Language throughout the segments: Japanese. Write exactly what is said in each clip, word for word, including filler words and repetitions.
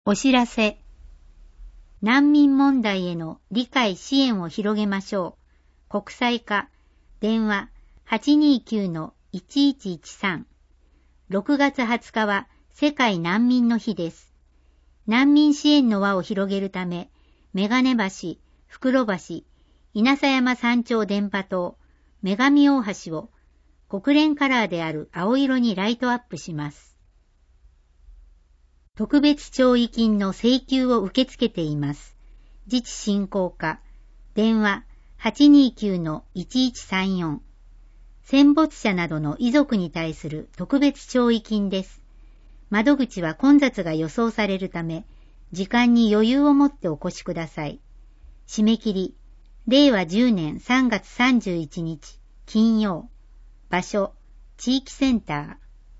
お知らせ。難民問題への理解支援を広げましょう。国際化。電話 はちにーきゅうのいちいちいちさん。ろくがつはつかは世界難民の日です。難民支援の輪を広げるため、眼鏡橋、袋橋、稲佐山山頂電波塔、女神大橋を国連カラーである青色にライトアップします。特別弔慰金の請求を受け付けています。自治振興課、電話 はちにーきゅうのいちいちさんよん。戦没者などの遺族に対する特別弔慰金です。窓口は混雑が予想されるため、時間に余裕を持ってお越しください。締め切り、れいわじゅうねんさんがつさんじゅういちにち、金曜。場所、地域センター。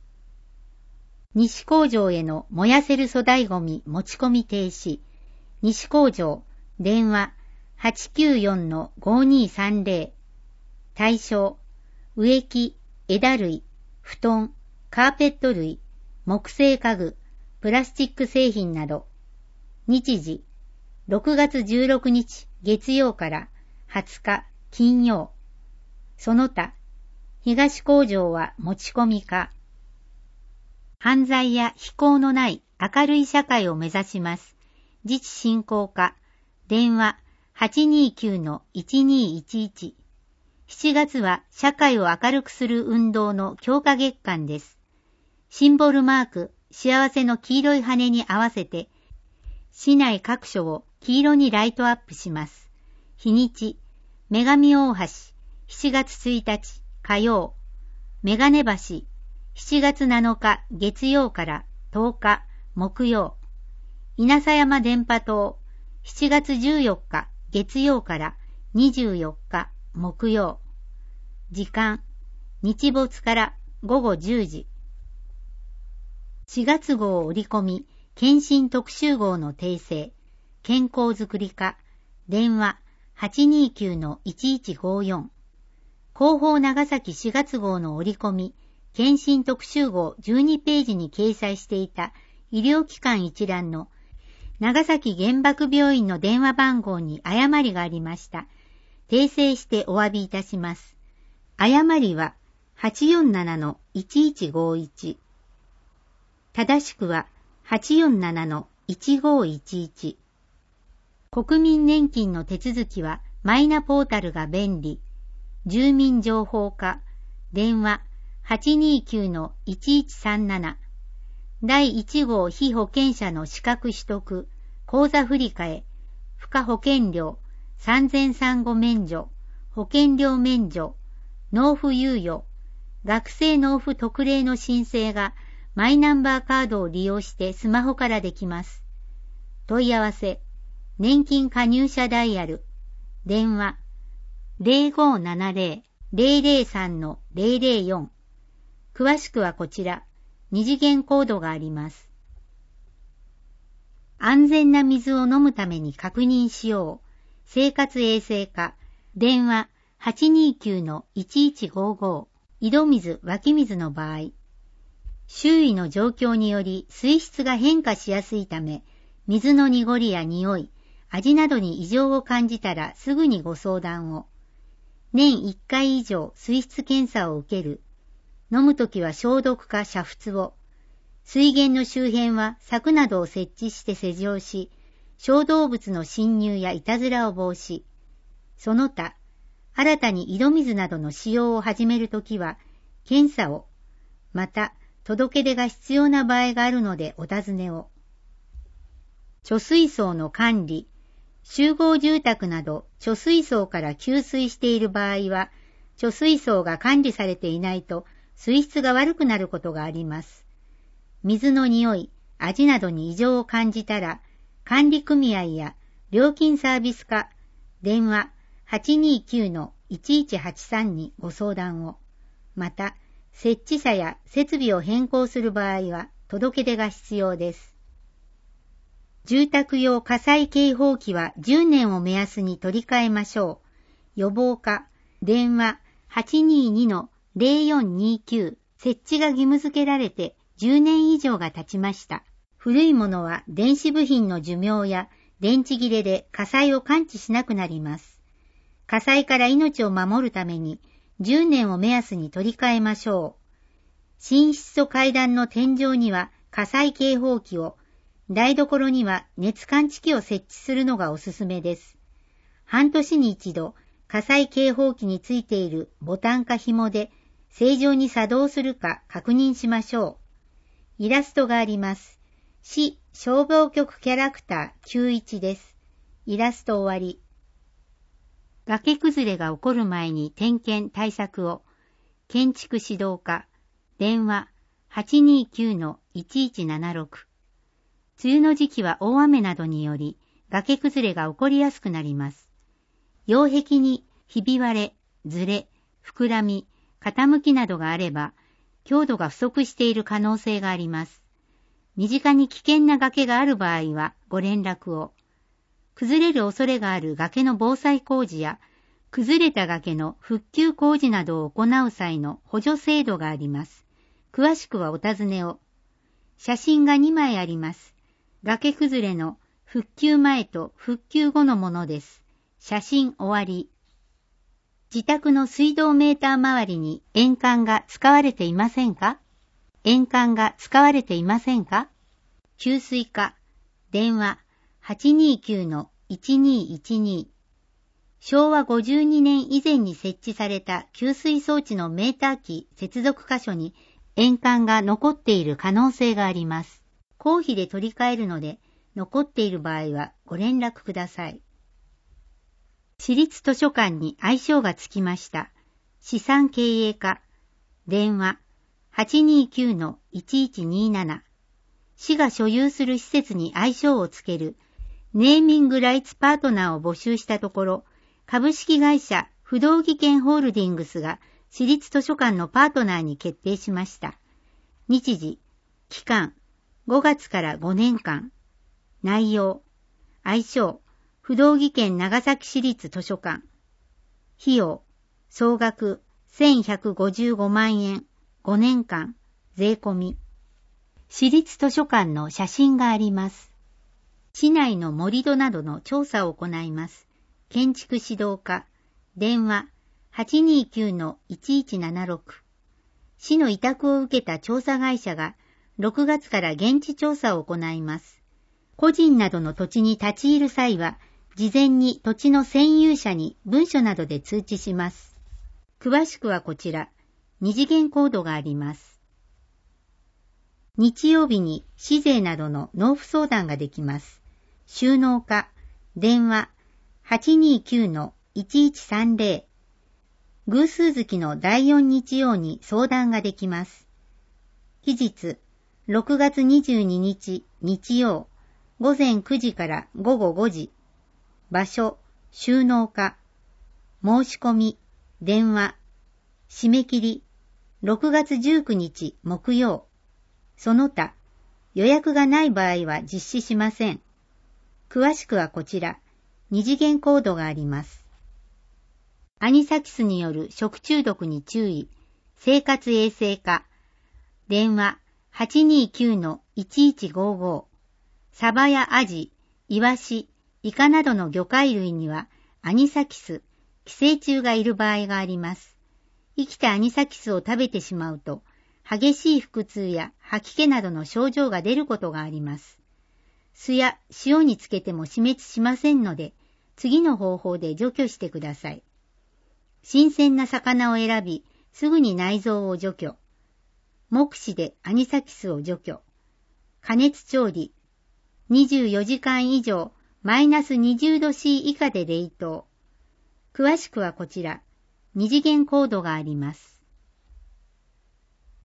西工場への燃やせる粗大ごみ持ち込み停止。西工場、電話 はちきゅうよんのごにーさんぜろ。対象、植木、枝類、布団、カーペット類、木製家具、プラスチック製品など。日時、ろくがつじゅうろくにち月曜からはつか金曜。その他、東工場は持ち込みか。犯罪や非行のない明るい社会を目指します。自治振興課、電話 はちにーきゅうのいちにーいちいち。しちがつは社会を明るくする運動の強化月間です。シンボルマーク、幸せの黄色い羽に合わせて、市内各所を黄色にライトアップします。日にち、女神大橋、しちがつついたち火曜。眼鏡橋、しちがつなのか月曜からとおか木曜。稲佐山電波塔、しちがつじゅうよっか月曜からにじゅうよっか木曜。時間、日没からごごじゅうじ。しがつ号折り込み、検診特集号の訂正、健康づくり課、電話 はちにーきゅうのいちいちごよん。広報長崎しがつ号の折り込み、検診特集号じゅうにページに掲載していた医療機関一覧の長崎原爆病院の電話番号に誤りがありました。訂正してお詫びいたします。誤りは はちよんななのいちいちごいち。正しくは はちよんななのいちごいちいち。国民年金の手続きはマイナポータルが便利。住民情報課、電話 はちにーきゅうのいちいちさんなな。だいいち号被保険者の資格取得、口座振替、付加保険料、産前産後免除、保険料免除、納付猶予、学生納付特例の申請がマイナンバーカードを利用してスマホからできます。問い合わせ、年金加入者ダイヤル、電話 ぜろごななぜろ ぜろぜろさんのぜろぜろよん。詳しくはこちら、二次元コードがあります。安全な水を飲むために確認しよう。生活衛生課、電話 はちにーきゅうのいちいちごご。井戸水、湧き水の場合、周囲の状況により水質が変化しやすいため、水の濁りや匂い、味などに異常を感じたらすぐにご相談を。年いっかい以上水質検査を受ける。飲むときは消毒か煮沸を。水源の周辺は柵などを設置して施錠し、小動物の侵入やいたずらを防止。その他、新たに井戸水などの使用を始めるときは、検査を。また、届け出が必要な場合があるのでお尋ねを。貯水槽の管理。集合住宅など貯水槽から給水している場合は、貯水槽が管理されていないと水質が悪くなることがあります。水の匂い、味などに異常を感じたら、管理組合や料金サービス課、電話 はちにーきゅうのいちいちはちさんにご相談を。また、設置者や設備を変更する場合は届け出が必要です。住宅用火災警報器はじゅうねんを目安に取り替えましょう。予防課、電話 はちにーにのぜろよんにきゅう。設置が義務付けられてじゅうねん以上が経ちました。 古いものは電子部品の寿命や電池切れで火災を感知しなくなります。火災から命を守るためにじゅうねんを目安に取り替えましょう。寝室と階段の天井には火災警報器を、台所には熱感知器を設置するのがおすすめです。半年に一度、火災警報器についているボタンか紐で正常に作動するか確認しましょう。イラストがあります。市消防局キャラクターきゅうじゅういちです。イラスト終わり。崖崩れが起こる前に点検対策を。建築指導課。電話 はちにーきゅうのいちいちななろく。梅雨の時期は大雨などにより崖崩れが起こりやすくなります。擁壁にひび割れ、ずれ、膨らみ、傾きなどがあれば、強度が不足している可能性があります。身近に危険な崖がある場合はご連絡を。崩れる恐れがある崖の防災工事や、崩れた崖の復旧工事などを行う際の補助制度があります。詳しくはお尋ねを。写真がにまいあります。崖崩れの復旧前と復旧後のものです。写真終わり。自宅の水道メーター周りに円環が使われていませんか？円環が使われていませんか？給水課。電話 はちにーきゅうのいちにーいちにー。しょうわごじゅうにねん以前に設置された給水装置のメーター機接続箇所に円環が残っている可能性があります。公費で取り替えるので、残っている場合はご連絡ください。市立図書館に愛称がつきました。資産経営課。電話 はちにーきゅうのいちいちにーなな。市が所有する施設に愛称をつけるネーミングライツパートナーを募集したところ、株式会社不動技研ホールディングスが市立図書館のパートナーに決定しました。日時、期間、ごがつからごねんかん。内容、愛称、不動技研長崎市立図書館。費用、総額せんひゃくごじゅうごまんえん、ごねんかん、税込み。市立図書館の写真があります。市内の盛り土などの調査を行います。建築指導課。電話 はちにーきゅうのいちいちななろく。市の委託を受けた調査会社がろくがつから現地調査を行います。個人などの土地に立ち入る際は、事前に土地の占有者に文書などで通知します。詳しくはこちら、二次元コードがあります。日曜日に市税などの納付相談ができます。収納課。電話 はちにーきゅうのいちいちさんぜろ。偶数月のだいよん日曜に相談ができます。期日、ろくがつにじゅうににち日曜、ごぜんくじからごごごじ。場所、収納課。申し込み、電話。締め切り、ろくがつじゅうくにち木曜。その他、予約がない場合は実施しません。詳しくはこちら、二次元コードがあります。アニサキスによる食中毒に注意。生活衛生課。電話 はちにーきゅうのいちいちごご。サバやアジ、イワシ、イカなどの魚介類にはアニサキス、寄生虫がいる場合があります。生きたアニサキスを食べてしまうと、激しい腹痛や吐き気などの症状が出ることがあります。酢や塩につけても死滅しませんので、次の方法で除去してください。新鮮な魚を選び、すぐに内臓を除去。目視でアニサキスを除去。加熱調理。にじゅうよじかん以上、マイナスにじゅうど C 以下で冷凍。詳しくはこちら、二次元コードがあります。